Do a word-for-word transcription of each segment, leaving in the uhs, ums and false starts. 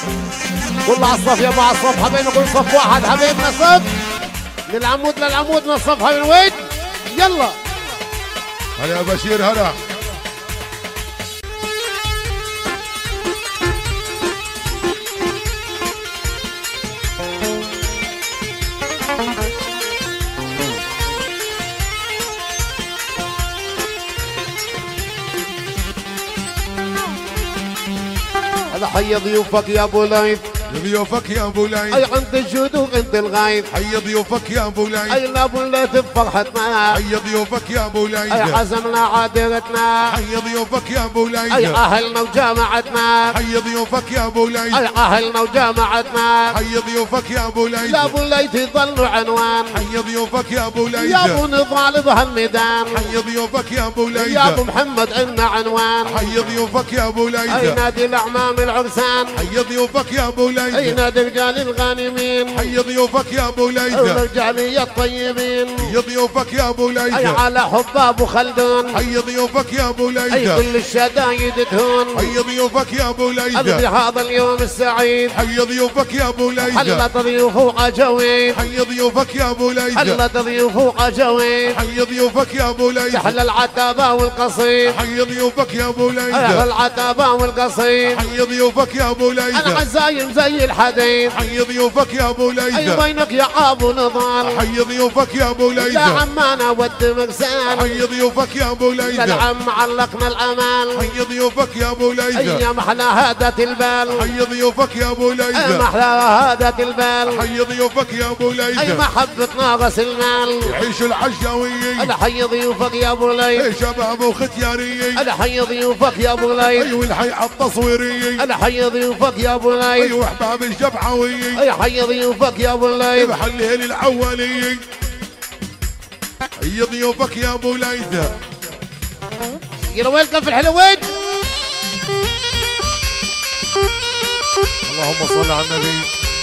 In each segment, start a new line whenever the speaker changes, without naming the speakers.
كل عالصف يا ابو عالصف حبايبنا كل صف واحد حبايبنا صف للعمود للعمود من الصف هاي الويد يلا
هلا يا بشير هلا
حي ضيوفك يا ابو ليث
ضيوفك يا ابو ليث
اي عند الجدوق انت الغايب
حي ضيوفك يا ابو ليث
اي ابو ليث بفرحتنا
حي ضيوفك يا ابو ليث
اي حزمنا عادرتنا
حي ضيوفك يا ابو ليث
اي اهلنا وجامعتنا
حي ضيوفك يا ابو ليث
اي اهلنا وجامعتنا
حي ضيوفك يا ابو ليث
يا ابو ليث يظلوا عنوان
حي ضيوفك يا ابو ليث
يا ابو نضال بهالميدان
حي ضيوفك يا ابو ليث
يا ابو محمد عنا عنوان
حي ضيوفك يا ابو ليث
اي نادي الاعمام العرسان
حي ضيوفك يا ابو ليث
اي نادي رجال الغانمين
حي ضيوفك يا ابو ليث
الرجالية الطيبين
حي ضيوفك يا ابو ليث
اي على حب ابو خلدون
حي ضيوفك يا ابو ليث
اي كل الشدايد تهون
حي ضيوفك يا ابو ليث
بهذا اليوم السعيد
حي ضيوفك يا ابو ليث
حلت ضيوفه عجوي
حي ضيوفك يا ابو ليث
حلت ضيوفه عجوي
حي ضيوفك يا ابو ليث
تحل العتابة والقصيد
حي ضيوفك يا ابو ليث
اهل العتابة والقصيد
حي ضيوفك يا ابو ليث
العزايم زي الحديد
حي ضيوفك يا ابو ليث
اي وينك يا ابو نضال
حي ضيوفك يا ابو ليث
يا عمانا ود مكسان
حي ضيوفك يا ابو ليث
العم علقنا الامال
حي ضيوفك يا ابو ليث
اي محلى هادت البال
حي ضيوفك يا ابو ليث
اي محلى هادت البال
حي ضيوفك يا ابو ليث
اي محبة ناقص المال
يعيشوا الحجاويين
الحي ضيوفك يا ابو ليث
شباب وختياريين
الحي ضيوفك يا ابو ليث
ايوه الحي التصويريين
الحي ضيوفك يا ابو ليث
ايوه احباب الجبحويين
اي حي ضيوفك يا ابو ليث
بحليل العواليين حي ضيوفك يا ابو ليث
يا وين كف الحلوين
اللهم صل على النبي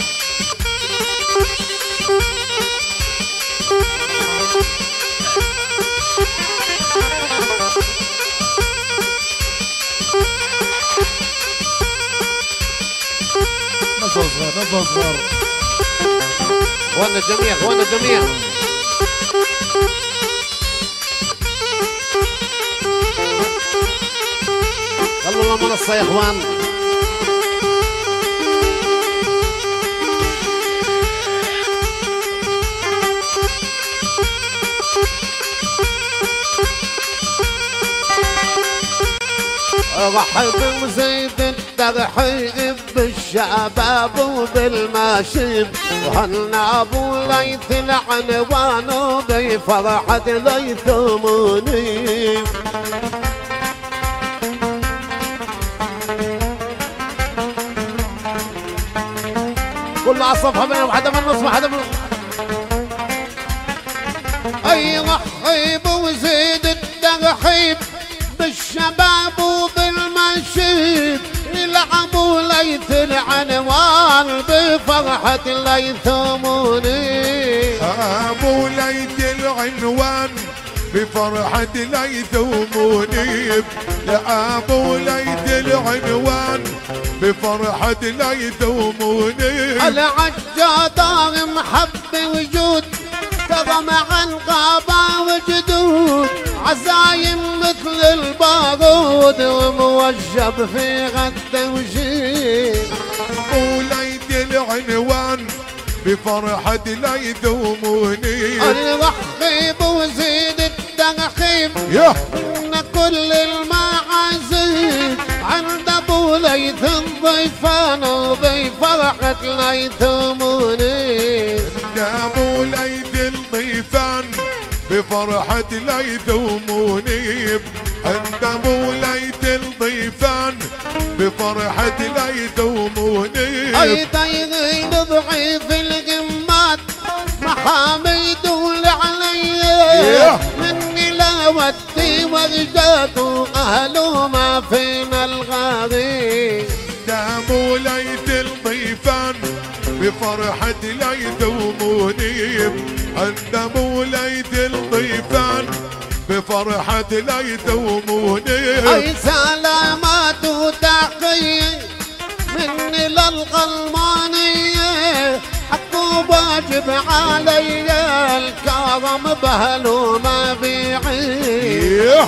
نزل صغير نزل صغير
اخوانا الجميع اخوانا الجميع خلوا الله منصة يا اخوان رحب وزيد الترحيب بالشباب وبالماشيب وهنا ابو ليث العنوان بفرحة ليث منيب كل على الصفحة منهم حدا من النص حدا من اي رحب وزيد الترحيب بالشباب وبالمشيب يلعبوا ليث العنوان بفرحة ليث منيب
ابو ليث العنوان بفرحة ليث منيب لابو ليث العنوان بفرحة ليث منيب
العجادار محب وجود ترى مع الغابة وجدود عزايم مثل البارود وموجب في غد وجيب
ابو ليث العنوان بفرحة ليث منيب
الرحيب وزيد الترحيب
يا
ان كل المعازيم عند ابو ليث الضيفان بفرحة ليث منيب
ابو ليث الضيفان بفرحة ليث منيب عند ابو ليث الضيفان بفرحة ليث منيب
اي طيرين ضعيف القمات محاميد والعليا مني لا ودي ورجاته اهله ما فينا الغريب
ابو ليث الضيفان بفرحة ليث منيب عند ابو ليث الضيفان بفرحة ليث منيب
اي سلامات وتحية مني لله الغلمانية حق واجب علي الكرم بهلو ما بيعي.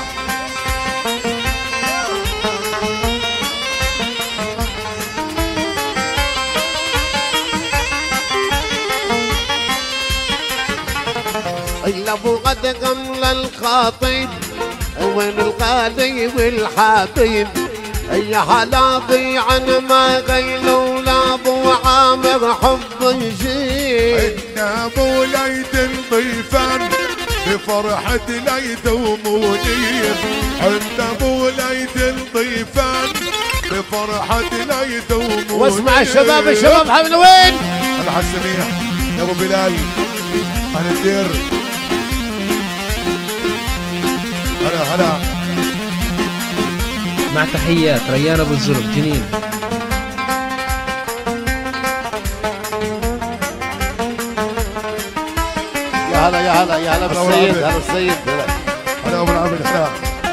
إلا ابو غد قمل الخطيب وين الغالي والحبيب يا هلا بي عن ما غيلوا لا ابو عامر حب يجيب.
ان ابو ليث الضيفان بفرحة ليث ومنيب. عند ابو ليث الضيفان بفرحة ليث ومنيب.
واسمع الشباب الشباب حبل وين؟
هلا حسمية يا ابو بلال اهل الدير. هلا هلا
مع تحيات ريان ابو الزرق جنين.
يا هلا يا هلا يا هلا بالسيد. هلا السيد.
هلا ابو العبد. هلا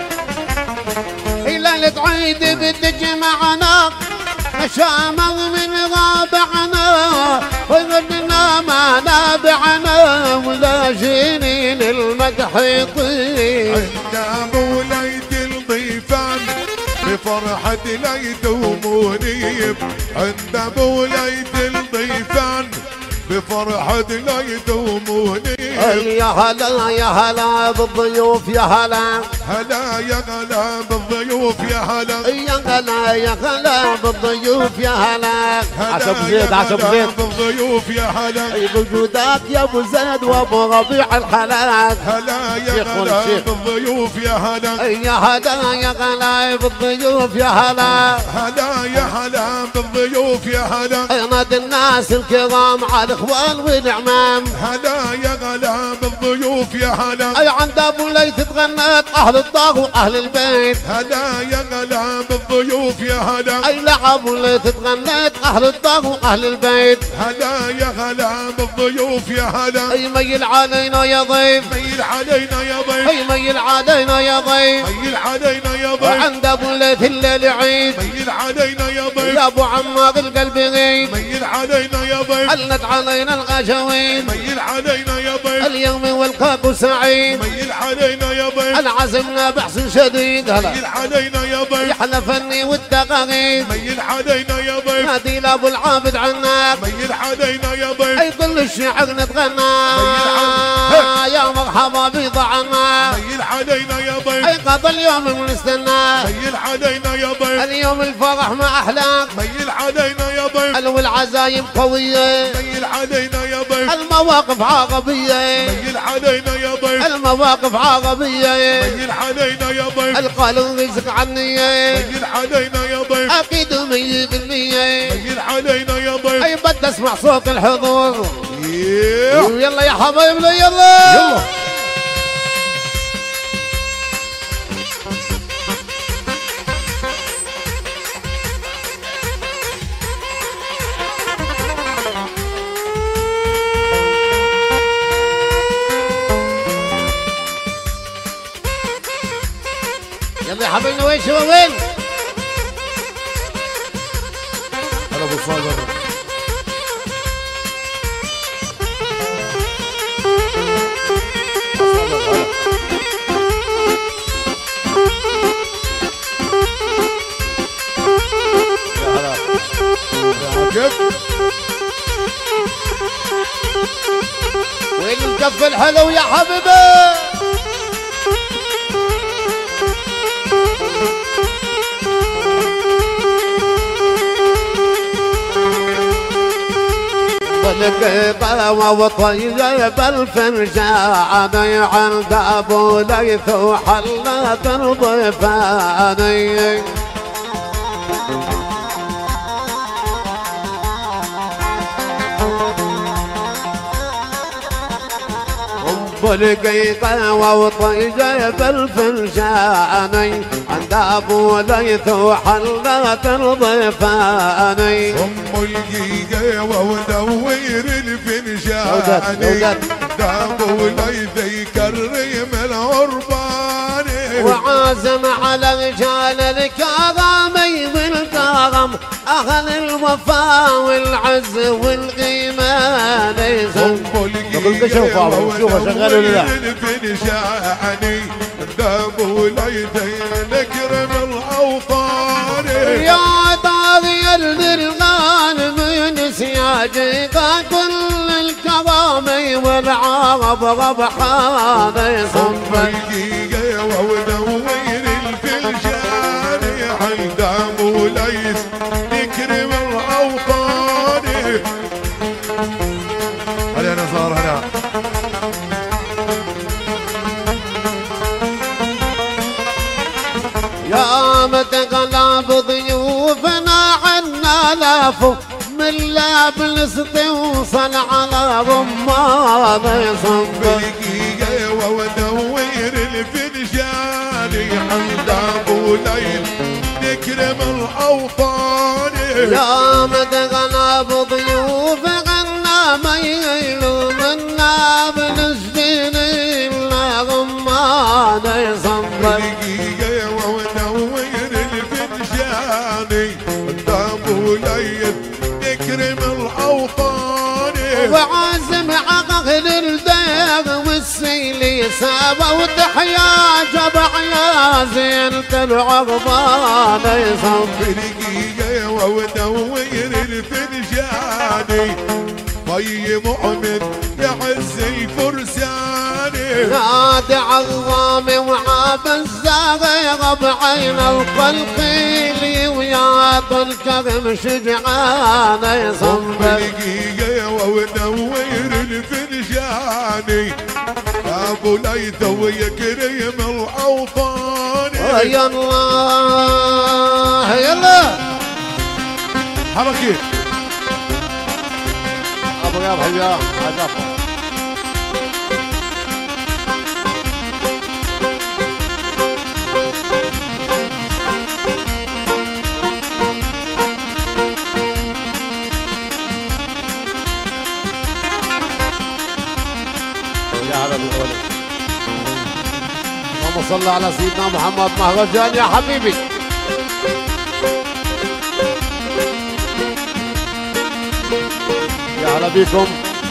ليلة عيد بتجمعنا مشامر من غابعنا وغننا ما نابعنا ولا جنين المدح يطير.
عند ابو ليث الضيفان بفرحة ليث ومنيب. عند ابو ليث الضيفان بفرحة ليث ومنيب.
يا هلا يا هلا بالضيوف يا هلا.
هلا يا هلا بالضيوف يا هلا.
يا هلا يا هلا بالضيوف يا هلا.
عشب زيد عشب زيد بالضيوف يا هلا.
بوجودك يا ابو زيد وابو ربيع الحلال.
هلا يا هلا بالضيوف يا هلا.
يا هلا يا هلا بالضيوف يا هلا.
هلا يا هلا بالضيوف يا هلا.
نادي الناس الكرام على الاخوان والعمام.
هلا يا هلا بالضيوف يا هلا.
اي عند ابو ليث تغنت اهل الطاغ واهل البيت.
هلا يا هلا بالضيوف يا هلا.
اي لعب ليث تغنت اهل الطاغ واهل البيت.
هلا يا هلا بالضيوف يا هلا.
اي ميل علينا يا ضيف.
ميل علينا يا ضيف.
اي ميل علينا يا ضيف.
ميل علينا يا ضيف.
وعند ابو ليث الليل عيد.
ميل علينا يا ضيف.
يا ابو عمار القلب غيب.
ميل علينا يا ضيف.
حلت علينا الغشاوين.
ميل علينا يا ضيف.
اليوم والقاك سعيد.
ميل علينا يا ضيف.
العزمنا بحسن شديد. هلا
ميل علينا يا ضيف.
يحلفني والتقاغيد.
ميل علينا يا ضيف.
نادي لابو العابد عناك.
ميل علينا يا ضيف.
اي كل الشعر نتغنى يا مرحبا بضعنا.
ميل علينا يا ضيف.
اي قضى اليوم نستنى.
ميل علينا يا ضيف.
اليوم الفرح ما احلاك.
ميل علينا يا ضيف.
والعزايم قوية.
ميل علينا يا ضيف.
المواقف عربية.
ميل علينا يا ضيف.
المواقف عربية.
ميل علينا يا ضيف.
القانون رزق عني.
ميل علينا يا ضيف.
اكيد مية بالمية.
ميل علينا يا ضيف.
اي بدي اسمع صوت الحضور.
يلا
يلا يا حبايبنا يلا
يلا.
يلا يا حبايبنا وين شباب وين؟
هلا ابو صابر.
وين الكف الحلو يا حبيبي؟ القيطة وطيب الفنجان عند ابو ليث وحلت الضيفان. القيطة وطيب الفنجان عند ابو ليث وحلت الضيفان.
ام القيقة ودور الفنجان ابو ليث يكرم العربان.
وعازم على رجال الكرم والكرم اهل الم الوفاء والعز والغيمان
ام القيقة الفنشاني ذاب ليدين نكرم الاوطان
يا طاغي البرغان من سياجك كل الكرامي والعرب ربحان
صب القيقة ونوير الفنشاني ذاب ليس نكرم الاوطان علينا صار هنا
يا متقلب ضيوفنا عنا لافو من لابلس توصل على رمان صب
القيقة ونوير الفنشاني عند ابو ليل نكرم الاوطان
يا متقلب ضيوف عنا ميل من لابلس ديننا رمان صب
القيقة ونوير الفنشاني عند ابو ليل نكرم الاوطان
وعازم عقل الدير والسيل سابا وتحيا جبع يا زينة العربان يصب
القيقة ونوير الفنشاني طي مؤمن يعز الفرساني
نادي عظامي وعاب الزاغي بعين القلقيلي ويا الكرم شجعان يصب
القيقة ونوير الفنشاني ابو ليث ويكرم الاوطان
يا الله يلا
حركي
ابو يا ابو يا اللهم صل على سيدنا محمد مهرجان يا حبيبي يا هلا بيكم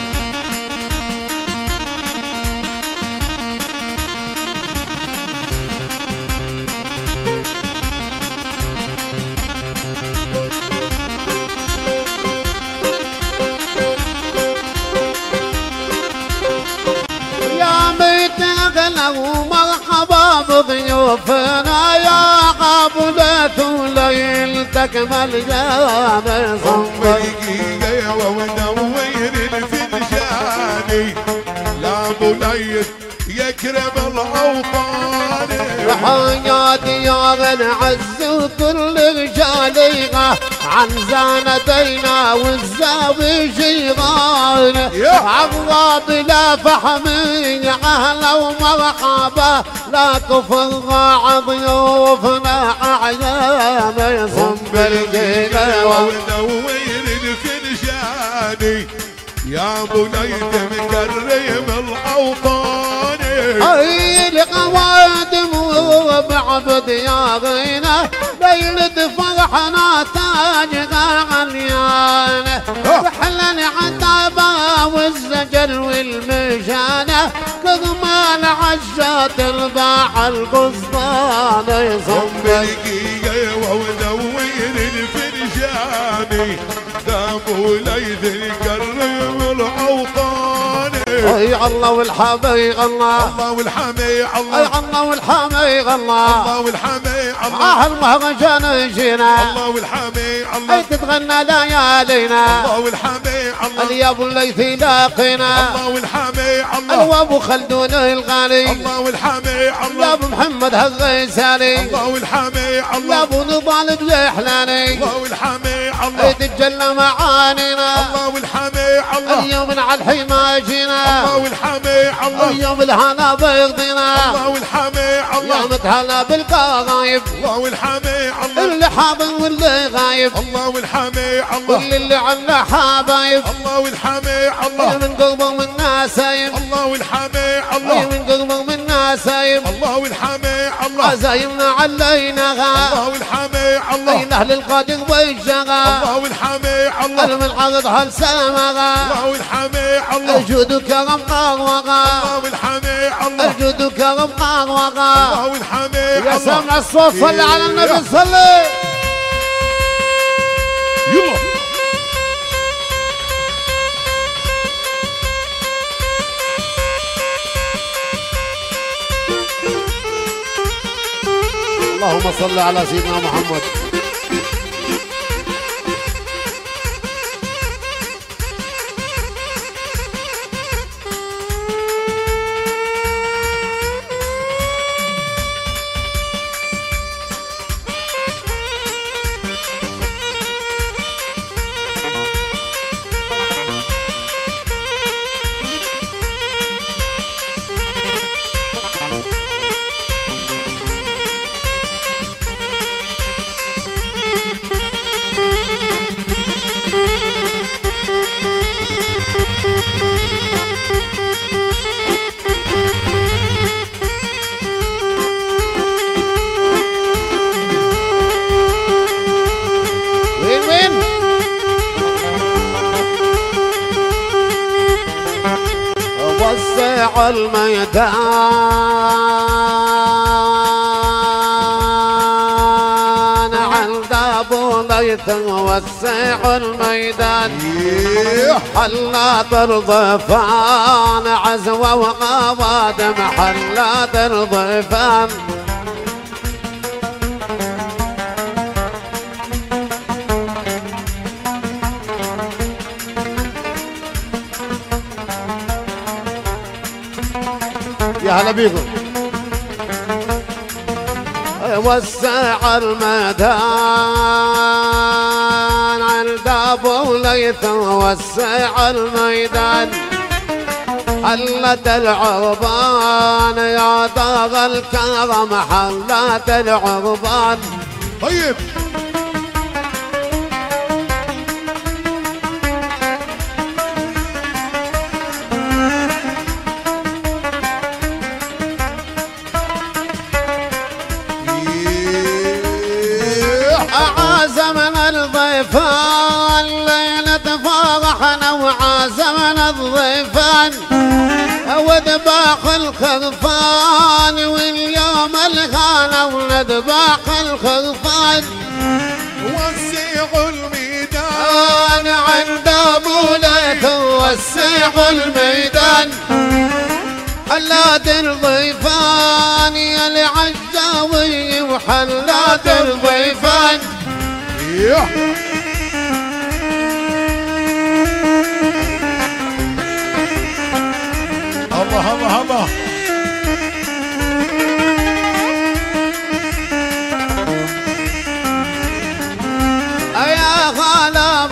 ومرحبا بضيوفنا يا قابلة وليل تكمل جامع
صب القيقة ونوير الفنشاني لا ابو ليث يكرم الاوطان
حياتي يا غن عز وكل رجاليها عن زانتينا والزاوي شيغان عوض بلا فحمي اهلا ومرحبا لا تفرع ضيوفنا اعيان صب القيقة
ونوير الفنشاني يا ابو ليث مكرم الاوطان
اي القوادم وبعبد يا غينا ليلة فرحنا تاج غاليان رحلة عتابة والزجر والمشانة كرمال عشات الباع القصبان
صب القيقة ونوير الفنشاني ابو ليث يكرم الاوطان
اي الله والحمي الله
الله والحمي
اي
الله
الله والحمي الله
الله والحمي الله
اهل مهرجان جينا
الله والحمي
اي
الله
تتغنى ليالينا
الله والحمي الله
الياب الليثي لاقينا
الله والحمي الله
الوابو خلدون الغالي
الله والحمي
يا
الله
ابو محمد هالغيساني
الله والحمي
يا
الله
ابو نضال بزحلاني
الله والحمي
اي
الله
تتجلى معانينا
الله والحمي الله
اليوم على الحما جينا
الله والحامي الله
يوم الهنا بيقضينا
الله والحامي الله
يوم تهلا بالقرايب
الله والحامي الله
اللي حاضر واللي غايب
الله والحامي الله
كل اللي عنده حبايب
الله والحامي الله
من قلبه من ناسايب
الله والحامي الله
من قلبه من ناسايب
الله والحامي الله
عزايمنا علينا غا
الله والحامي الله
اين اهل القادق والشغا
الله والحامي الله
من عرض هالسلامة
الله والحامي الله
الجود كرم قاروغا
الله والحامي الله
الجود كرم قاروغا
الله والحامي
يا
الله
سامع الصوت صلي على النبي صلي
يلا
اللهم صل على سيدنا محمد. وسع الميدان عند ابو ليث وسع الميدان حلات الضيفان عزوة وقوادم حلات الضيفان يا هلا بيكم. وسع الميدان عند ابو ليث وسع الميدان حلت العربان يا طاغ الكرم حلت العربان.
طيب
عازمنا الضيفان ليلة فرحنا وعازمنا الضيفان وذباح الخرفان واليوم الخانة وذباح الخرفان.
وسعوا الميدان
عند ابو ليث وسعوا الميدان حلات الضيفان يا العجاوي وحلات الضيفان.
الله الله الله
يا غلب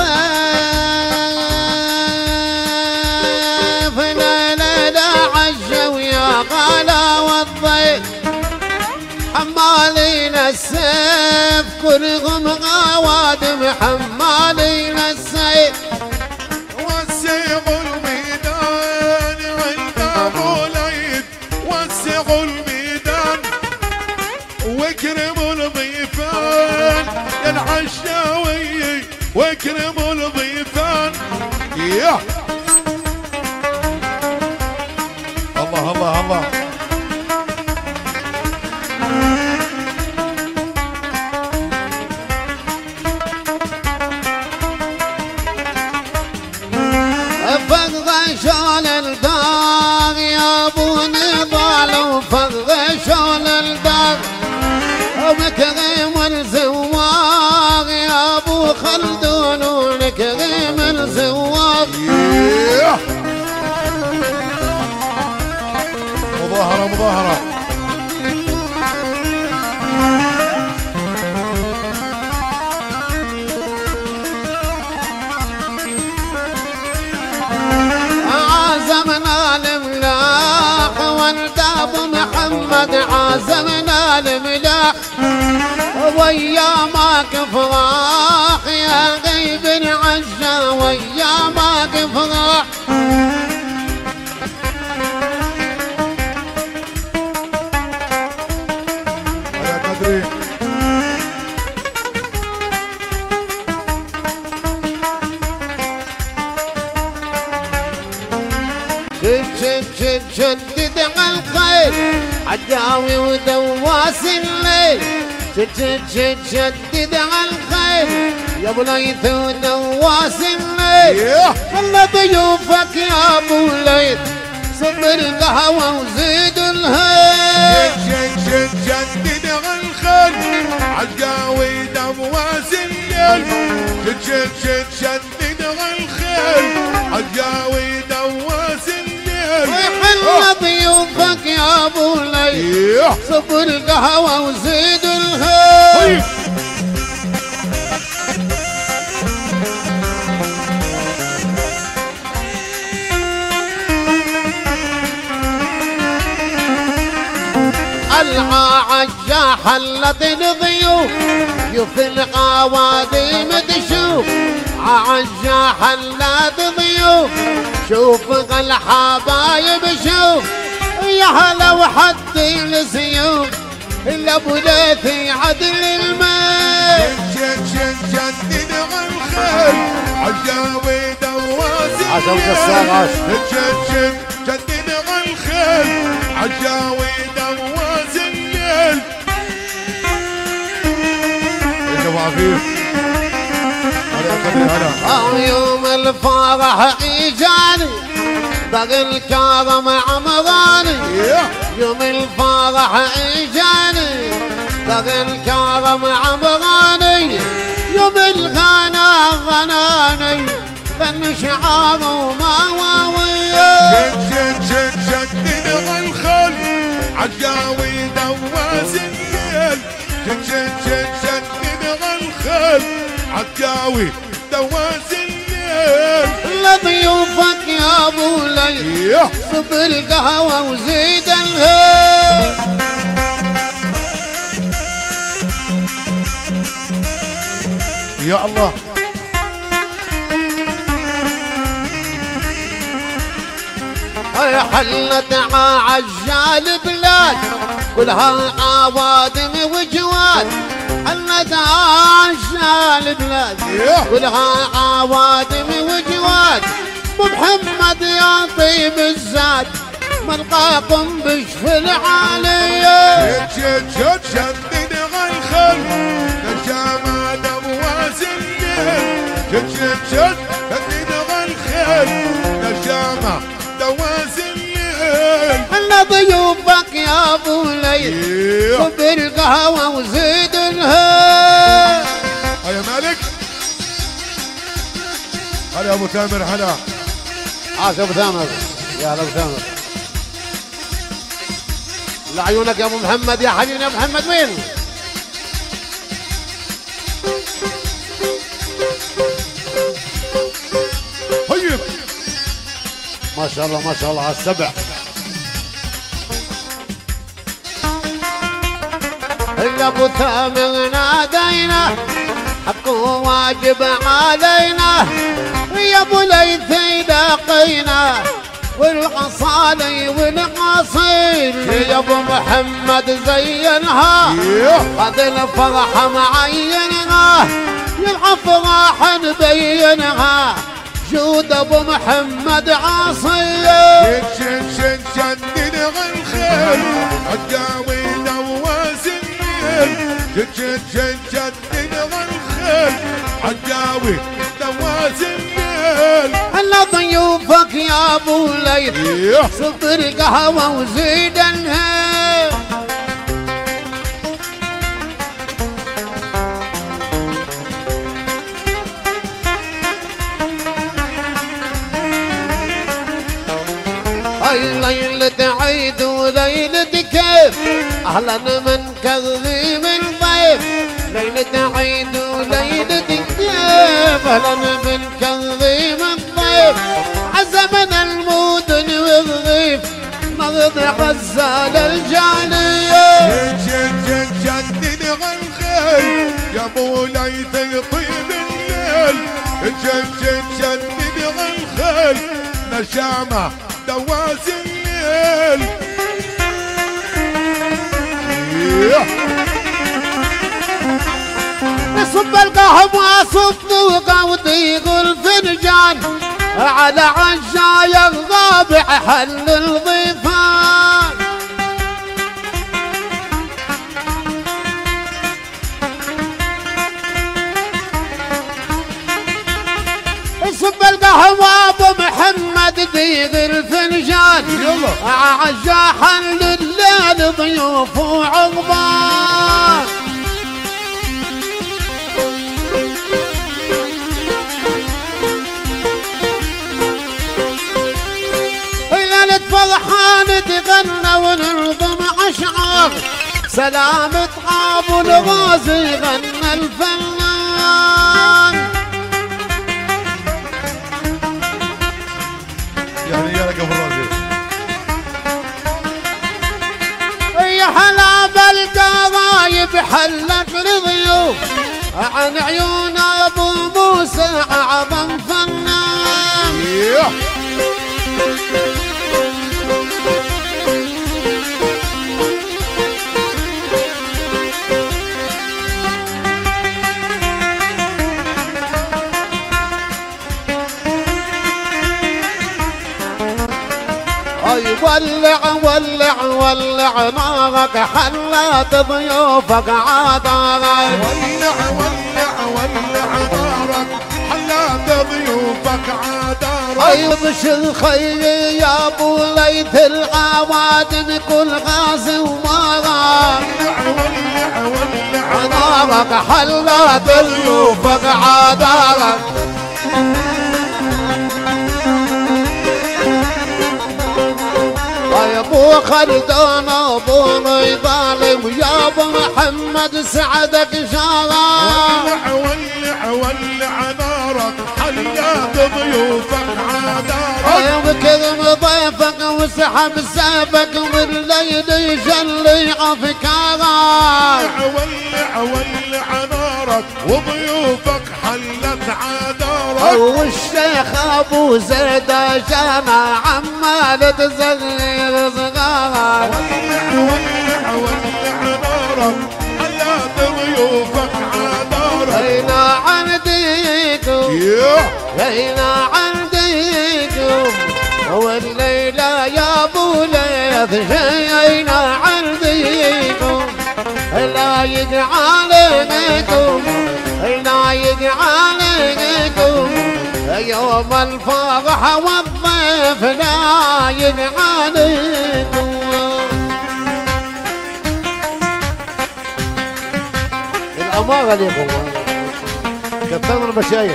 الضيف ليلة عجة ويا غلب الضيف حمالين السيف كلهم غوادم حمالين السيف.
وسعوا الميدان عند ابو ليث وسعوا الميدان واكرموا الضيفان يا العشاوي واكرموا الضيفان. يا الله الله الله
فغشون الدار يا ابو نضال وفغشون الدار ومكرم الزوار يا ابو خلدون ونكرم الزوار.
مظاهرة مظاهرة
عازم ابو محمد عازمنا الملاح ويامك فراح يا غيب العشا ويامك فراح
على قدري
شد شد شد شدد على الخيل عداوي ودواس الليل شد شد شد شدد على الخيل يا ابو ليث ودواس الليل والله ضيوفك يا ابو ليث صب القهوه وزيد الهيل
شد شد شدد على الخيل عالقاوي دواس الليل شد شد شد شدد على الخيل عالقاوي دواس الليل
ويحل ضيوفك يا ابو ليث صب القهوه وزيد الهيل العجا حلت الضيوف يوف القوادم تشوف عجا حلت ضيوف شوف الحبايب شوف يا هلا وحد السيوف الا ابو ليث عدل المال
شد شد شدد على الخيل عالقاوي دواس
عشان قصار
شد شد شد شدد على الخيل عالقاوي دواس الليل يا ابو عفيف هلا قدري هلا
يوم الفرح اجاني بقى الكرم عمراني يوم الفرح اجاني بقى الكرم عمراني يوم الغنى غناني غني شعار ومواوية
شد شد شد شدد على الخيل عالقاوي دواس الليل شد شد شد شدد على الخيل عالقاوي دواس الليل
لضيوفك يا ابو ليث صب القهوه وزيد الهيل
يا الله
حلت عجال بلاد كلها عوادم وجواد حلت عجال بلاد كلها عوادم وجواد ابو محمد يا طيب الزاد ملقاكم بشف العالية
شد شد شدد على الخيل نجامة دواس الليل شد شد شد شدد على الخيل نجامة دواس الليل
انا ضيوفك يا ابو ليث صب القهوه وزيد الهيل
يا مالك هلا يا ابو تامر هلا
عاش ابو ثامر يا هلا ابو ثامر لعيونك يا ابو محمد يا حبيبي يا ابو محمد وين؟
طيب
ما شاء الله ما شاء الله على السبع يا ابو ثامر نادينا حق واجب علينا يا ابو ليث لاقينا والعصالي والقصير يا ابو محمد زينها قد الفرحه معينها يا الافراح نبينها جود ابو محمد عاصيه
شد شد شد شدد على الخيل عالقاوي دواس الليل شد شد شد شدد على الخيل عالقاوي دواس الليل
هلا ضيوفك يا ابو ليث صب القهوه وزيد الهيل هاي ليلة عيد وليلة كيف اهلا من كذي من ضيف ليلة عيد وليلة كيف اهلا من كذي من ضيف عزمنا المدن والضيف ياخذ غزال الجانية
جن جن جنن غالخيل يا مولاي تطيب الليل جن جن جنن غالخيل نشامة دواس الليل
صب القهوة صفوقة وضيق الفنجان على عشايا الضابع حل الضيفان صب القهوة ابو محمد ضيق الفنجان
يلا
عشا حل الليل ضيوف وعقبان فرحان تغنى ونرضم أشعار سلامة أبو الغازي غنى الفنان
يعني يا رقم الراجل
يا هلا بالقرايب حلت لضيوف عن عيون أبو موسى أعظم فنان ولع ولع ولع نارك حلات ضيوفك عطارك
ولع ولع ولع نارك حلات ضيوفك عطارك
ايضش الخير يا ابو ليث العوادم كل غازي ومارك
ولع ولع
نارك حلات ضيوفك عطارك يا ابو خلدون ابو ظالم يا ابو محمد سعدك شارع
ولع ولع نارك حلات ضيوفك عدارك
يذكر ضيفك وسحب سيفك والليل يجلي افكارك
ولع ولع نارك وضيوفك حلت عدارك
والشيخ ابو زيد جانا عمال تزغير صغارك
ولع ولع ولع نارك حلت ضيوفك عدارك
هينا عنديكم هينا عنديكم والليلة يا ابو ليث جينا عنديكم لايق عليكم لايق عليكم يوم الفرح والضيف لايق عليكم الأمارة لكم كثرنا المشايخ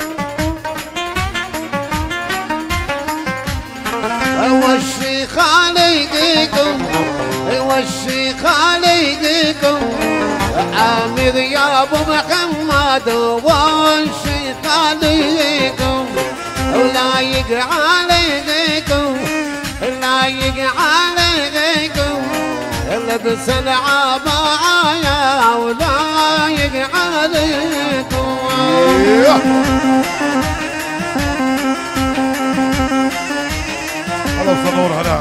وشي خالقكم وشي خالقكم عامر يا ابو محمد وشي خالقكم لايق عليكم لايق عليكم لبس العباية ولايق عليكم
هلا صبور هلا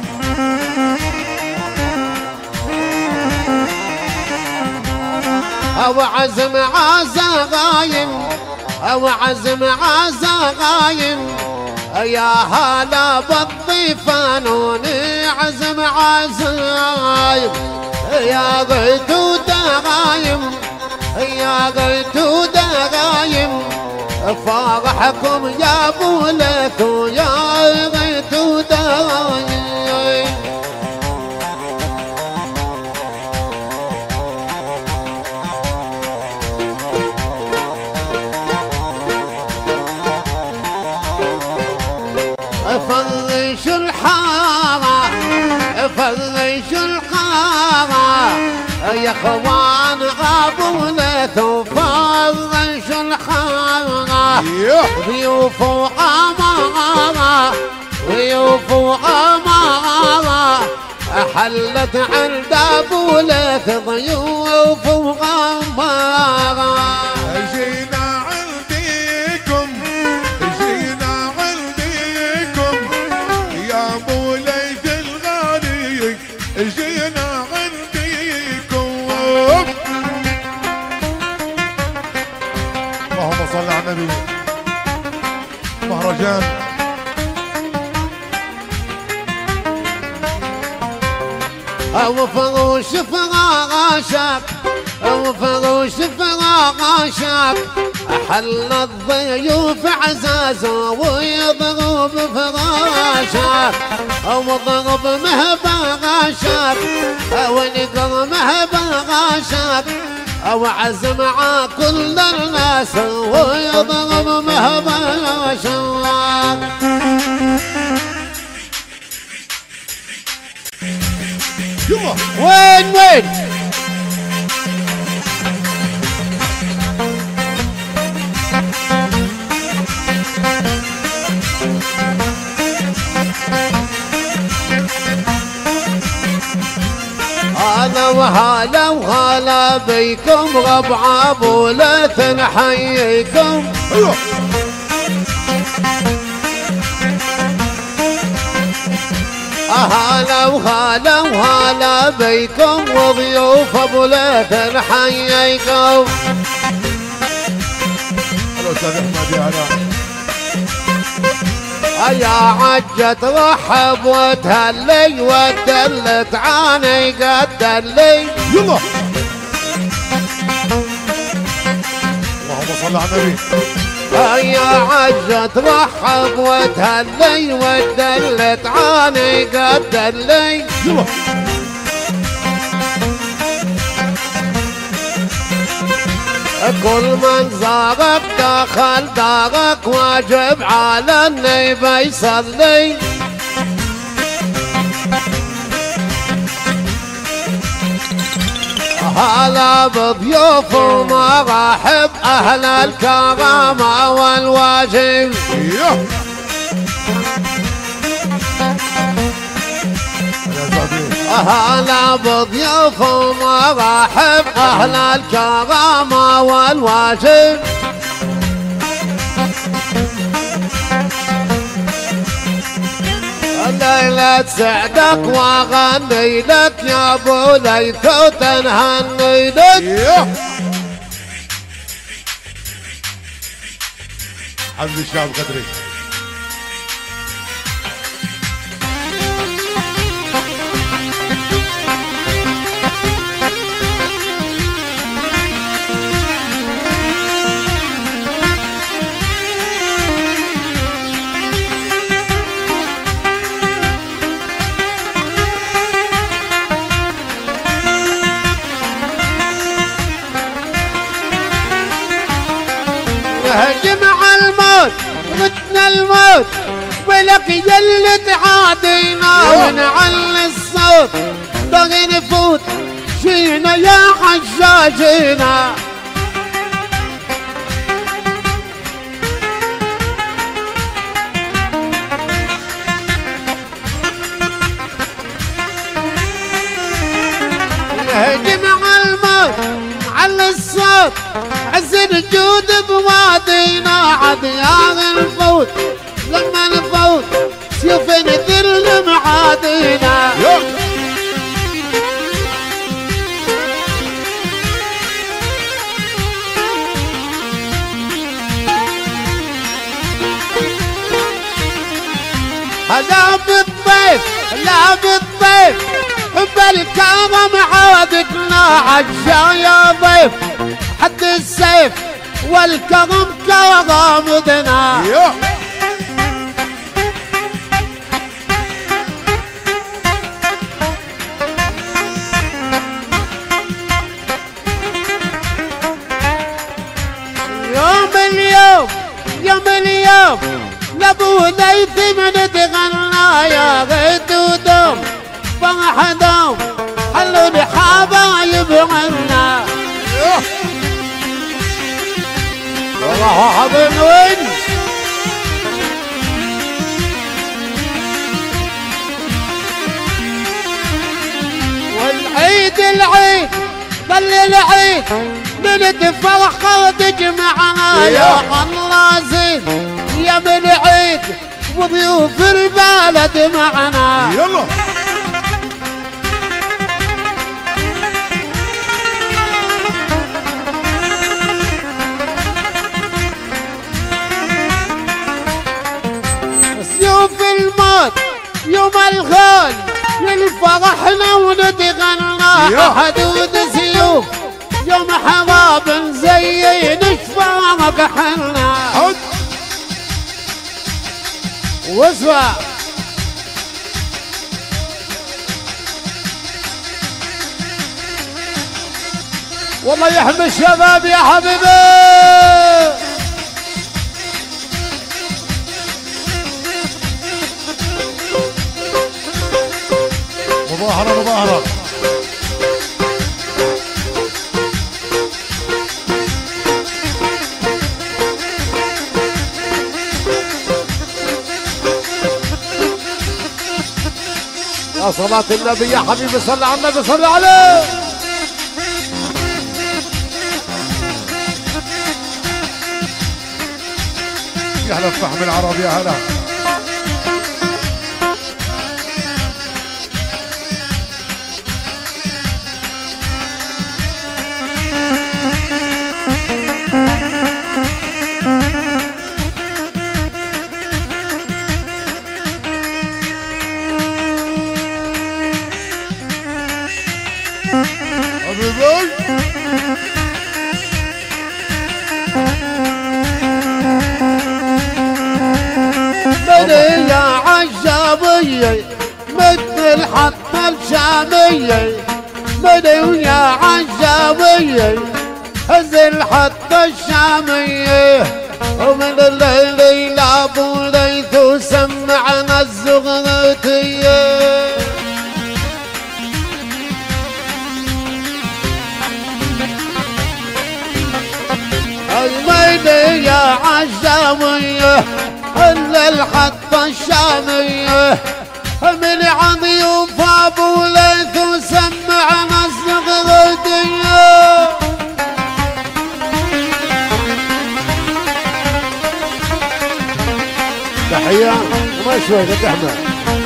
او عزم عزا غايم او عزم عزا غايم يا هلا بالضيفان عزم عزايم يا غيتو دغايم يا غيتو دغايم فرحكم يا ابو ليث يا غيتو دغايم فرش الحارة فرش الحارة يا اخوان ابو ليث فرش الحارة ضيوف وامارة ضيوف وامارة حلت عند ابو ليث ضيوف وغمارة.
جينا عنديكم جينا عنديكم يا ابو ليث الغالي، جينا عنديكم. اللهم صل على النبي. مهرجان
او فروش فراشك او فروش فراشك حل الضيوف عزازه ويضرب فراشك او ضرب مهبغاشك او نقر مهبغاشك او عزم مع كل الناس ويضرب مهبغاشك.
يلا
وين وين هلا وهلا وهلا بيكم ربع ابو ليث نحييكم.
ايوه
هلا وهلا وهلا بيكم وضيوف ابو ليث نحييكم.
هلا استاذ احمد يا هلا.
يا عجة ترحب وتهلي وتدل تعاني قدلي.
يلا اللهم صل على النبي.
يا عجة ترحب وتهلي وتدل تعاني قدلي.
يلا
كل من زارك داخل دارك واجب على النبي يصلي. هلا بضيوف ومراحب اهل الكرامه والواجب.
ايوه
هلا بضيوف ومراحب اهل الكرامه والواجب. الليلة سعدك واغني لك يا ابو ليث وتنهني لك.
ايوه حمد الشاب قدري.
هجم على الموت متنا الموت ولك يلي تعادينا ونعلي الصوت بغي نفوت جينا يا حجاجينا. هجم على الموت على الصوت عز الجود بوادينا عديان نفوت لما نفوت سيوف نذل معادينا. هذا بالضيف لا بالضيف بالكرم عادتنا عجا يا ضيف حد السيف والكرم كرامتنا. يوم اليوم يوم اليوم لابو ليث من تغنى يا غيث ودوم فرح دوم حلوا لحبايب عنا. والله حاضن وين العيد ظل العيد ليلة فرحة تجمعنا يا الله زين يا من العيد وضيوف البلد معنا
يلا
سيوف الموت يوم الخال للفرحنا ونتغنى حدود سيوف يوم حباب زي نشفاك حنا واسمع والله يحمي الشباب يا حبيبي
مظاهرة مظاهرة
يا صلاة النبي يا حبيبي صل على النبي صل عليه
يا هلا الفحم العربي يا هلا
من يا عجابية مثل حط الشامية من يا عجابية هزل حط الشامية ومن الليل إلى أبو ليث سمعنا الزغنتية الميل يا عجامية إلا الحط الشامية من عضيوف أبو ليث وسمعنا الزغردية تحية وما شوي يا أحمد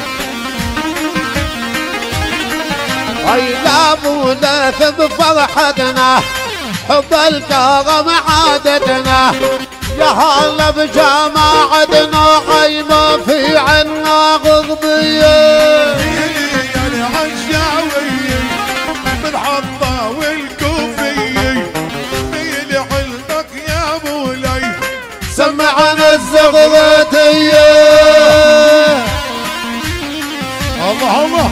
هاي أبو ليث بفرحتنا حب الكرم عادتنا يا هلا بجماعتنا خيمة في عنا غضبية
يا العشاوية بالحطة والكوفية ميل علمك يا ابو لي
سمعنا الزغرتية
الله الله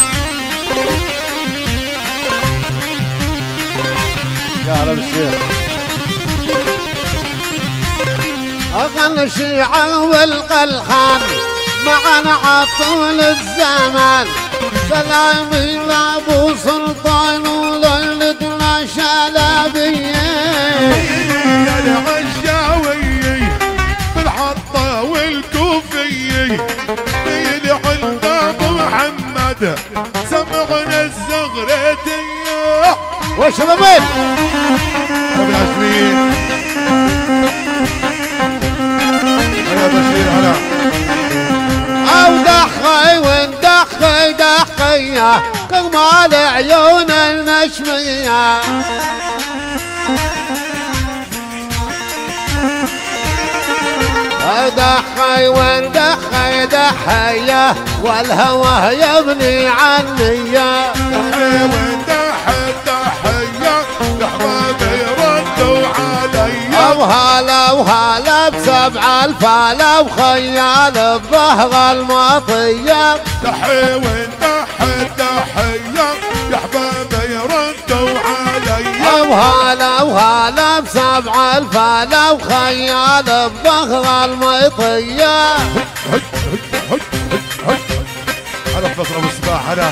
يا هلا بالشيخ أغنى الشيعة والقلخان معنا عطول الزمان سلامي لأبو سلطان وليلتنا شلبية
يا العشاوية بالحطة والكوفية ميل علمك محمد سمعنا الزغرتية
وش بابين
ابو العشرين يا بشير هلا
او دخي وندخي دخية كرمال عيون النشمية دخي وندخي دحية والهوى يبني عنية
دحي وندحي دحية لحبابي ردوا علي
وهلا وهلا بسبع الفالة وخيال الظهر المطية
دحي وندحي دحية لحبابي ردوا علي
وهلا وهلا بسبع الفالة وخيال الظهر المطية
هلا بفطر ابو السباح هلا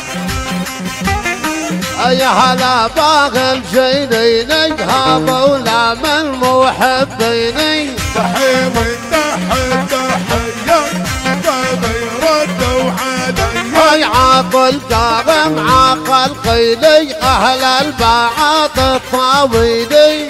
يا هلا باغي الجنيني هذولا من محبيني
دحي وندحي دحية لحبابي ردوا علي
هاي عاقل كرم عاقل الخيلي أهل البعاط الطاويلي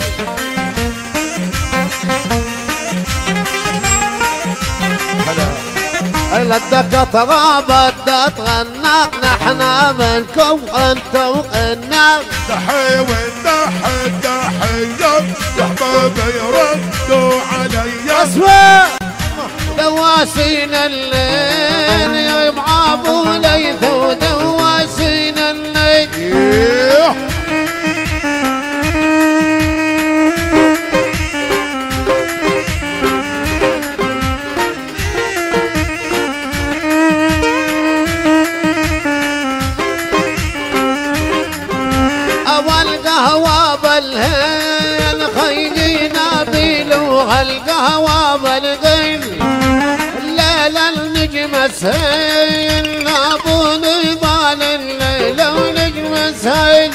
الدكاترة بدها تغنق نحنا منكم انتو الناس
تحية وتحية تحية يا حبايبي ردوا علي
اسمع دواسين الليل يا ابو ليث ودواسين الليل القهوة بالهيل خيجينا بيلوها القهوة بالغيل الليلة النجمة سهيل أبو نضال الليلة ونجمة سهيل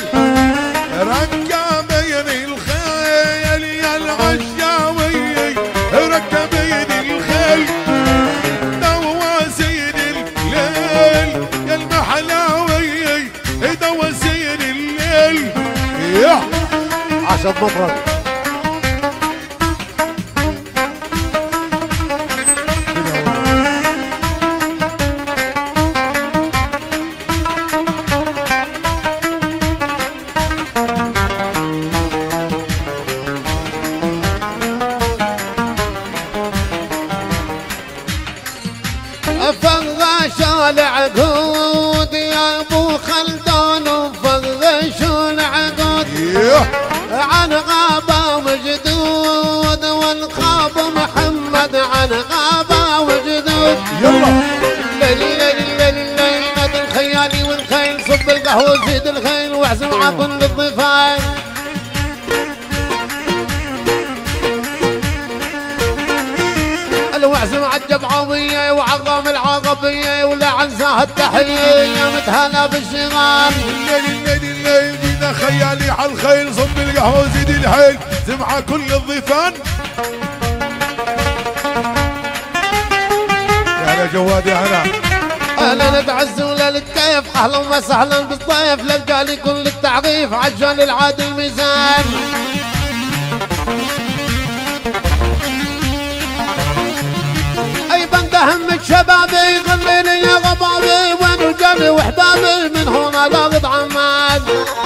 ركبين الخيل يا العشاوي ركبين الخيل دواسين الليل يا المحلاوي دواسين الليل يا
عشب مفرد فغشوا العقود يا ابو خلدون وفغشوا العقود عن غابة وجدود والخاب محمد عن غابة وجدود
يلا
ليلة الخيالي والخيل صب القهوة زيد الخيل واعزم عقل للضيفان الوعزم عجب عوية وعظم العقبية ولا عنزاه التحية متهلا بالشغال
الليل الليل الليل جينا خيالي على الخيل صب القهوة زيد الحيل سمعة كل الضيفان يا هلا جواد يا هلا
اهلا نتعز ولا للكيف اهلا وسهلا بالضيف للقالي كل التعريف عجل العاد الميزان اي بند همك شبابي خليني يا غبابي وين رجالي واحبابي من هنا لاقط عماد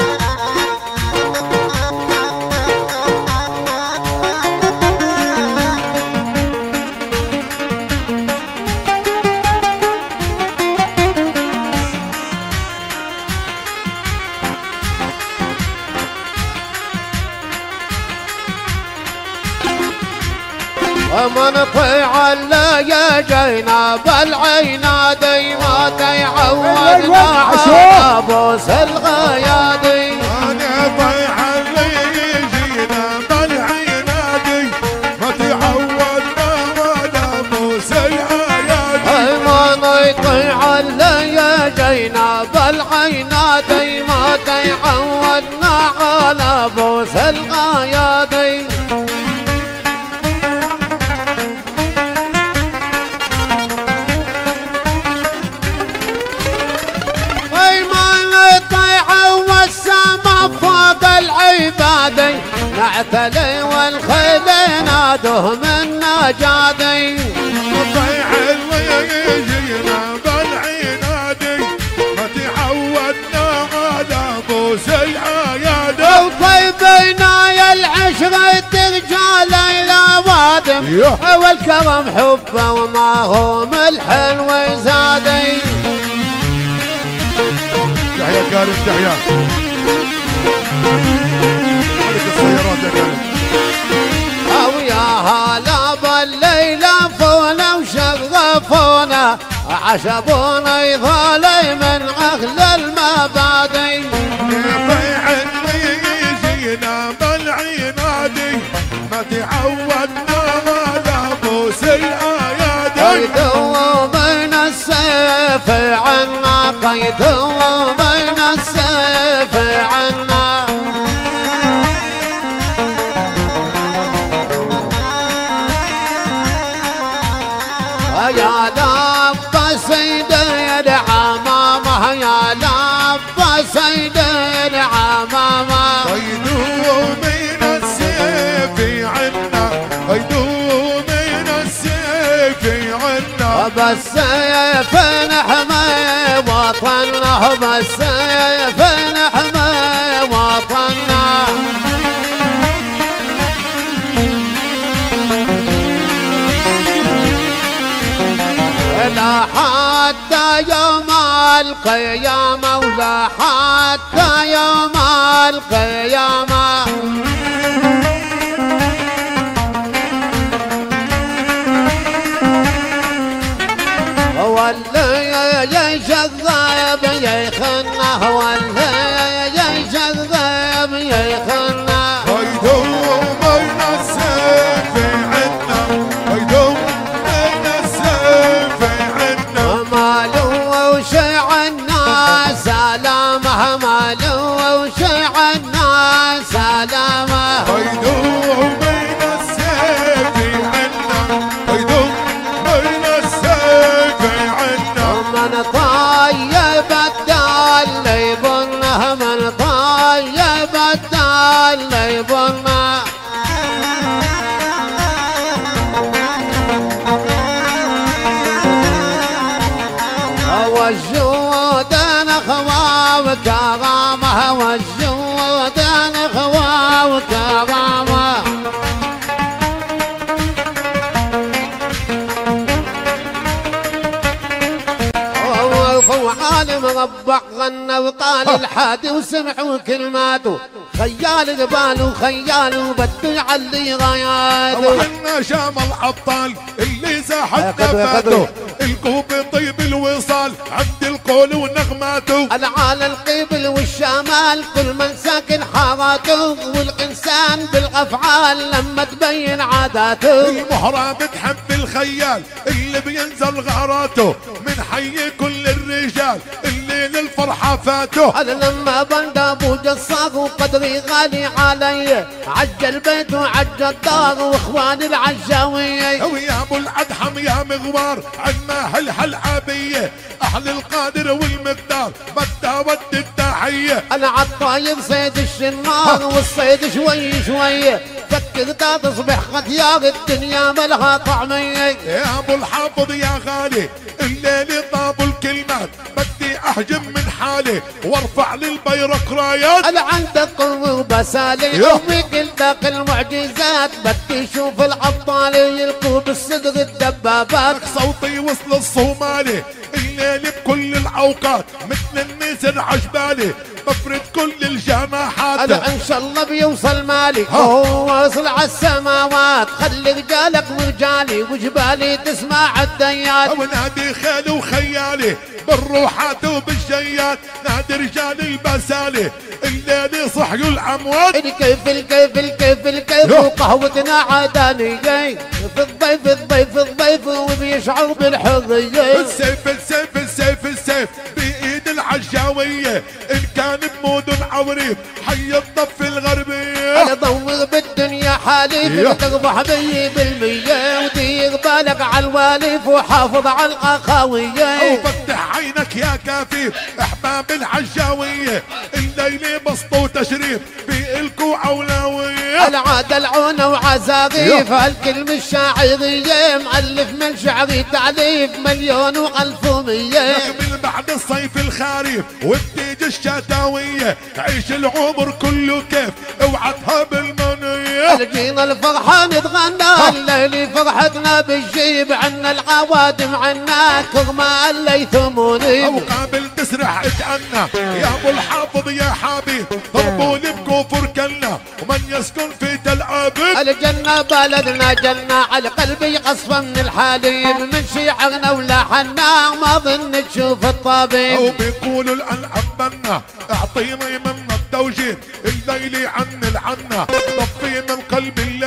ومن طيع اللي جينا بالعنادي ما تيعودنا على بوس الغيادي
انا طيح اللي جينا بالعنادي ما تعودنا على بوس العيادي
من يطيع اللي جينا بالعنادي ما تيعودنا على بوس الغيادي العبادي نعتلي والخيل نادوه من نجادي
طيح اللي جينا بالعنادي ما تعودنا على بوس العيادي
وطيبنا يا العشرة ترجال الى وادم والكرم حبه وما هو ملح وزادي
تحيا كارم تحيا ملك السيارات يا كارم
او يا هلا بالليل فونا وشغفونا عشبونا يظالي من اهل المبادئ
طيح اللي جينا بالعنادي ما تعودنا على بوس الايادي
قيدوا بين السيف عنا قيدوا بين السيف عنا يا لب سيدي يا عمامه يا لب صيد العمامة
صيدوا من السيف عنا صيدوا من السيف عنا
بالسيف نحمي وطننا بالسيف نحمي وطننا لا حتى يوم القيامة ولا حتى يوم القيامة واللي يشغب يخنه واللي يشغب يخنه
صيدوا من السيف عنا صيدوا من السيف عنا
مالو وشيع الناس سلامه مالو وشيع الناس سلامه
صيدوا من السيف عنا صيدوا من السيف عنا
من طيب الدال يبنه من طيب الدال يبنه والجود نخوى وكرامه والجود نخوى وكرامه وهو عالم ربع غنى وقال الحادي وسمعوا كلماته خيال قباله وخياله بده يعلي غاياته
وحنا شام الابطال اللي زاحت نفاته الكوب طيب الوصال عند القول ونغماته
على القبل والشمال كل من ساكن حاراته والانسان بالافعال لما تبين عاداته
المهرة بتحب الخيال اللي بينزل غاراته من حي كل الرجال اللي للفرحة فاته
انا لما بند ابو جصاق وقدري غالي علي عجل بيته وعجل دار واخواني العجاويه
ويا ابو الادحم يا مغوار عنا هالحلعابيه اهل القادر والمقدار بدها ود التحيه
انا عالطايب صيد الشنار والصيد شوي شوي فكرتها تصبح ختيار الدنيا ملها طعميه
يا ابو الحافظ يا غالي الليل طاب الكلمات بدي اهجم من حالي وارفع للبيرق رايات
انا عندك قوه وبسالي قومي قلتك المعجزات بدي اشوف الابطال يلقوا بالصدق الدبابات
صوتي وصل الصومالي الليل بكل الاوقات مثل النسر عجبالي بفرد كل الجناحات
انا ان شاء الله بيوصل مالي وهو وصل على السماوات خلي رجالك ورجالي وجبالي تسمع الديات
ونادي خيلي وخيالي بالروحات وبالجيات نادي رجال البسالي الليل صحيوا الاموات
الكيف الكيف الكيف الكيف وقهوتنا عدانية في الضيف الضيف الضيف وبيشعر بالحرية
السيف السيف السيف السيف بايد العجاوية ان كان بمدن عوريب حي الضف الغربية
انا ضوغ بالدنيا حالي تربح بي بالمية ودير بالك على الوالف وحافظ على الاخاوية
وفتح عينك يا كافيف احباب العجاوية الليل بسط وتشريف بإلكو اولوية
العادة العونة وعزاغيف هالكلمة الشاعرية مؤلف من شعري تعليف مليون والف ومية
يقبل بعد الصيف الخريف وبتيجي الشتاوية عيش العمر كله كيف اوعتها بالمنية
الجينا الفرحة نتغنى الليلي فرحتنا بالجيب عنا العوادم عنا كرمة الليثموني
وقابل تسرح اتأنى يا ابو الحافظ يا حبيب ضربوا لي بكفر كلنا ومن يسكن في تل ابيب
الجنة بلدنا جنة على قلبي قصفة من الحليب من شيعرنا ولحنا ما ظن تشوف الطبيب
وبيقولوا الألعب بنا اعطيني من التوجيه الليلي عن العنا ضفي من قلب الله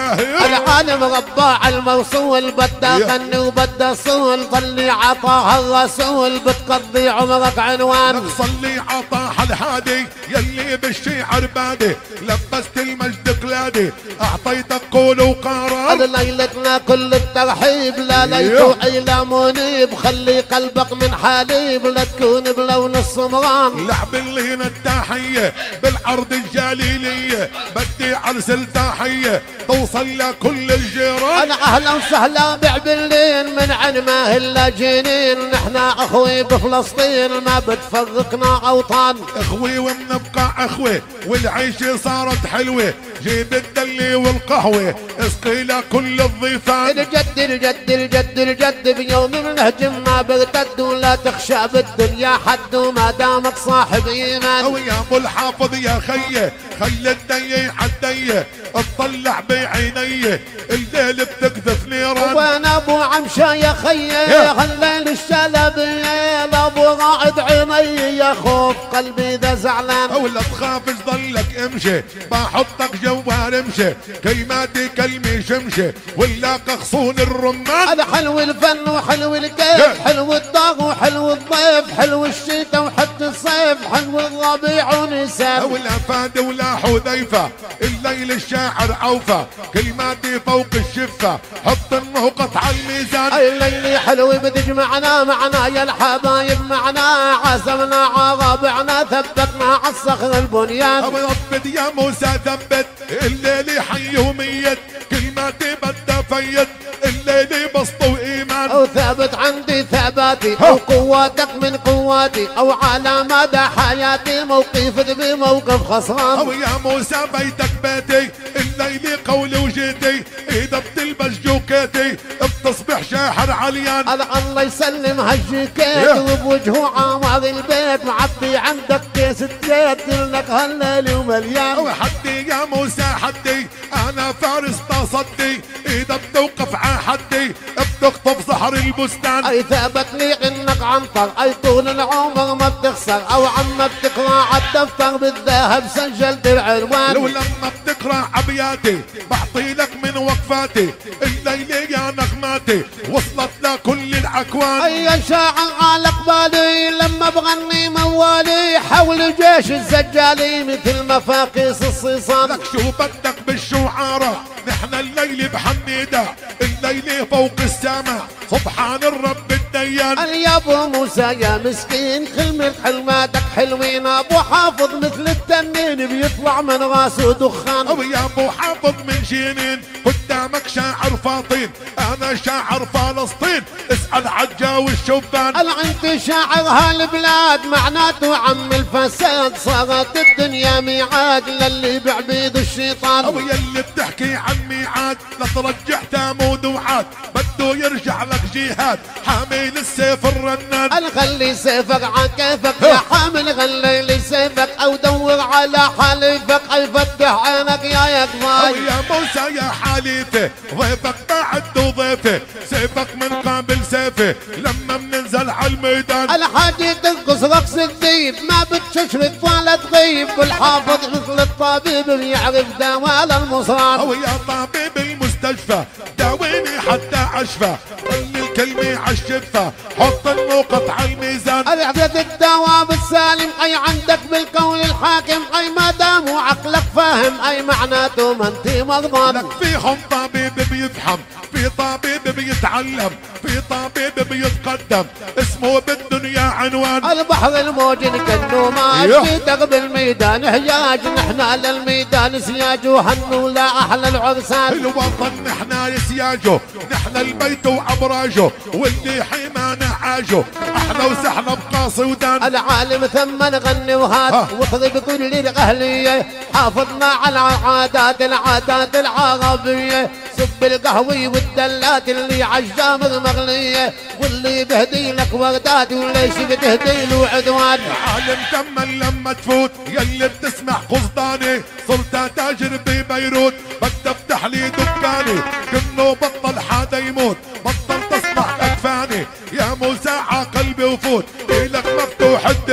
الشاهر
العالم رباع الموصول بدا غني وبدا صول ضلي عطاها الرسول بتقضي عمرك عنوان
صلي عطاها الهادي يلي بالشعر بادي لبست المجد قلادي اعطيتك قول وقرار
ليلتنا كل الترحيب لا ليتوعي لا منيب خلي قلبك من حليب لا تكون بلون السمران
لعب اللي هنا التحية بالعرض الجليلية بدي عرسل تحية توصل لكل الجيران
انا اهلا وسهلا بعبلين من عنمه الا جنين نحنا اخوي بفلسطين ما بتفرقنا اوطان
اخوي وبنبقى اخوي والعيشة صارت حلوة جيب الدلي والقهوة اسقي لكل الضيفان
الجد الجد الجد الجد بيوم منهجم ما بغتد ولا تخشى بالدنيا حد وما دامك صاحب ايمان
او يا ابو الحافظ يا خيه خلي الدي عالدي اطلع بعيني الليل بتقذف نيران
وانا ابو عمشه يا خيه خليل الشلب ابو رائد عيني يا خوف قلبي ذا زعلان
او لا تخافش ضلك امشي بحطك جوار امشي كلماتي كلمي شمشي ولا خصون الرمان
هذا حلو الفن وحلو الكيف حلو الطاغ وحلو الضيف حلو الشتاء وحتى الصيف حلو الربيع ونساف
او لا فاد ولا حذيفه الليل الشاعر عوفه كلماتي فوق الشفه حط النقط على الميزان
الليل حلو بتجمعنا معنا يا الحبايب معنا عزمنا عرابعنا ثبتنا على الصخر البنيان
او ربت يا موسى ثبت الليل حي وميت كلماتي بدها فيت الليل بسط وايمان
او ثابت عندي ثباتي او قواتك من قواتي او على مدى حياتي موقفك بموقف خسران
او يا موسى بيتك بيتي الليل قولي وجيتي اذا بتلبس جوكيتي بتصبح شاحر عليان
هذا الله يسلم هالجيكيت وبوجهه عمر البيت معبي عندك كيس الزيت لك هالليل ومليان
او حدي يا موسى حدي انا فارس تصدي اذا بتوقف ع حدي بتخطف سحر البستان
اي ثابت لي انك عنطر اي طول العمر ما بتخسر او عم بتقرا عالدفتر بالذهب سجلت العنوان
لو لما بتقرا ابياتي بعطي لك من وقفاتي الليل يا نغماتي وصلت لكل الاكوان
اي شاعر على قبالي لما بغني موالي حول جيش الزجالي مثل مفاقيس الصيصان
لك شو بدك بالشعارة نحن الليل بحميدة الليل فوق السماء سبحان الرب الديان
يا ابو موسى يا مسكين خلمة حلماتك حلوين ابو حافظ مثل التنين بيطلع من راسه دخان
او يا ابو حافظ من جنين قدامك شاعر فاطين انا شاعر فلسطين اسأل عجاوي الشبان
انا انت شاعر هالبلاد معناته عم الفساد صارت الدنيا ميعاد للي بعبيد الشيطان
او يلي بتحكي عن ميعاد لا ترجع ثمود وعاد بده يرجع لك جهاد حامل السيف الرنان
انا خلي سيفك عن كيفك يا حامل غلي لي سيفك او دور على حليفك اي فتح عينك يا يقضاي
او يا موسى يا حليفه ضيفك بعد ضيفه سيفك من قابل سيفه لما بننزل على الميدان
الحاجة ترقص رقص الذيب ما بتشرق ولا تغيب والحافظ مثل الطبيب بيعرف دواء المصران
او يا طبيب المستشفى داويني حتى اشفى خلي الكلمة عالشفة حط النقط على الميزان
العدد الدواء بالسالم اي عندك بالكون الحاكم اي ما دام وعقلك فاهم اي معناته ما انت مضمون
لك فيهم طبيب بيفهم في طبيب بيتعلم في طبيب بيتقدم اسمه بالدنيا عنوان
البحر الموج كأنه ماج في درب الميدان هياج نحنا للميدان سياج وهنو لا احلى العرسان
الوطن نحنا سياجه نحنا البيت وابراجه واللي حمانا عاجه احنا وسحنا بقاصي ودان
العالم ثم نغني وهات وخذ كل الاهليه حافظنا على العادات العادات العربيه سب القهوي والدلات اللي عالجامر مغليه واللي بهدي لك وردات وليش بتهدي له عدوان
عالم تمن لما تفوت يلي بتسمع قصداني صرت تاجر ببيروت بدي افتح لي دكاني كنه بطل حدا يموت بطل تصنع اكفاني يا موسى عقلبي وفوت إلك مفتوح الديوان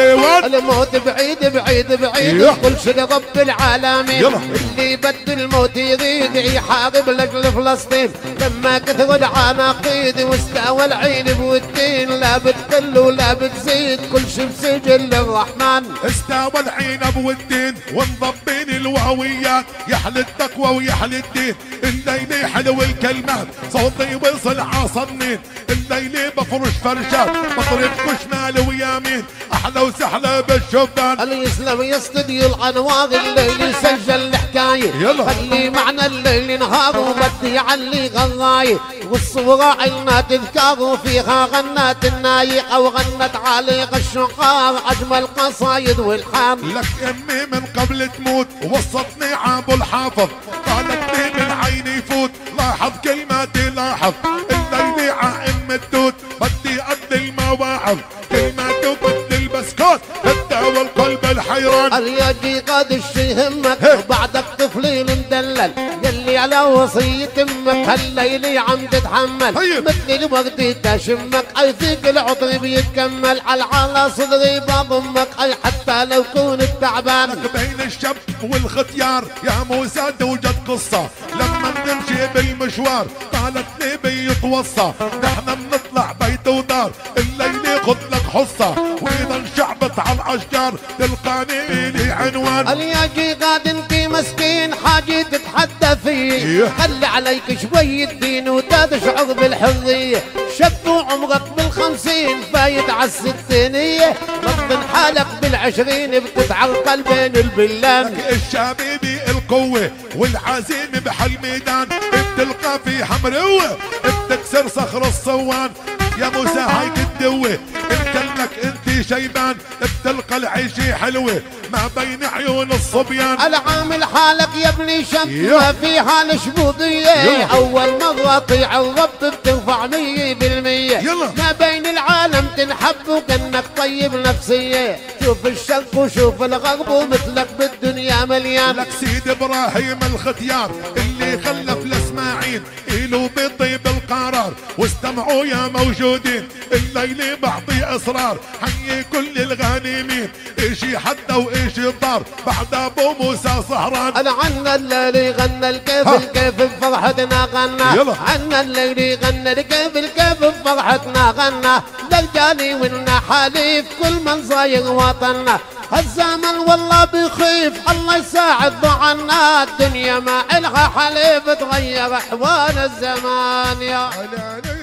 الموت بعيد بعيد بعيد
يلا.
كل شي رب العالمين
يلا.
اللي بد الموت يريد يحارب لاجل فلسطين لما كثروا العناقيد واستوى العين بودين لا بتقل ولا بتزيد كل شي بسجل الرحمن
استوى العين بودين ومضبين الواويات يحلى التقوى ويحلى الدين الليلة حلو الكلمات صوتي وصل عصمين الليلة بفرش فرشات بضرب شمال ويمين احلى وسحلى بالشبان
اللي يسلم يستديو الانوار الليل يسجل الحكايه
يلا.
خلي معنا الليل نهار وبدي يعلي غنايه والصورة عنا تذكار وفيها غنت النايق او غنت عليق الشقار اجمل قصايد والحان
لك امي من قبل تموت وصتني عابو الحافظ قالت لي من عيني فوت لاحظ كلماتي لاحظ الليلة عائم الدود بدي ادي المواعظ كلماته بدي البسكوت بدي والقلب الحيران
الياجي قاد الشي همك
هي.
وبعدك طفلين مدلل يلي على وصية امك هالليلة عم تتحمل
طيب.
مثل الورد تشمك اي فيك العطر بيتكمل على على صدري بضمك اي حتى لو كنت تعبان
لك بين الشاب والختيار يا موسى توجد قصة لما بنمشي بالمشوار قالت لي بيتوصى نحن بنطلع بيت ودار الليلة خذ لك حصة واذا انشعبت على الاشجار تلقاني لي عنوان
الياجي قاد انت مسكين حاجة تتحدى فيه
إيه.
خلي عليك شوية دين وتشعر بالحرية شاب وعمرك بالخمسين فايت عالستينية غض حالك بالعشرين بتتعرقل بين البلان
لك الشبيبي القوة والعزيم بحل ميدان بتلقى في حمروة بتكسر صخر الصوان يا موسى هيك الدوة ان كان لك انت شيبان بتلقى العيشة حلوة ما بين عيون الصبيان
العامل حالك يا ابني شب
يلا.
ما في حال شبوطية
يلا.
أول مرة طيع الرب بترفع مية بالمية
يلا.
ما بين العالم تنحب وكأنك طيب نفسية شوف الشرق وشوف الغرب ومثلك بالدنيا مليان
لك سيد ابراهيم الختيار اللي خلف لاسماعيل إلو بطيب القرار واستمعوا يا موجودين الليلة بعطي اسرار حيي كل الغانمين اشي حتى واشي طار بعد ابو موسى سهران
أنا عنا الليل غنى الكيف
ها.
الكيف بفرحتنا غنى
يلا.
عنا الليل غنى الكيف الكيف بفرحتنا غنى لقاني ونا حليف كل من صاير وطننا هالزمن والله بخيف الله يساعد ضعنا الدنيا ما إلها حليف تغير أحوال الزمان يا